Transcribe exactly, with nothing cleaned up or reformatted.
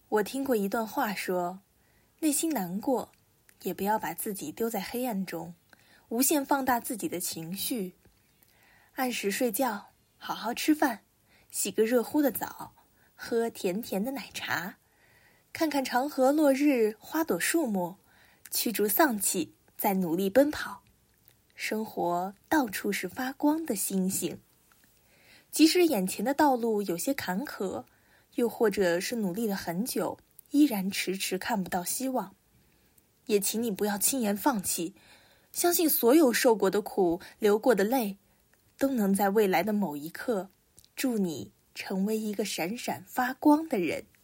我听过一段话说，内心难过，也不要把自己丢在黑暗中，无限放大自己的情绪。按时睡觉，好好吃饭，洗个热乎的澡，喝甜甜的奶茶，看看长河落日，花朵树木，驱逐丧气，再努力奔跑。生活到处是发光的星星。即使眼前的道路有些坎坷，又或者是努力了很久，依然迟迟看不到希望，也请你不要轻言放弃，相信所有受过的苦，流过的泪，都能在未来的某一刻，助你成为一个闪闪发光的人。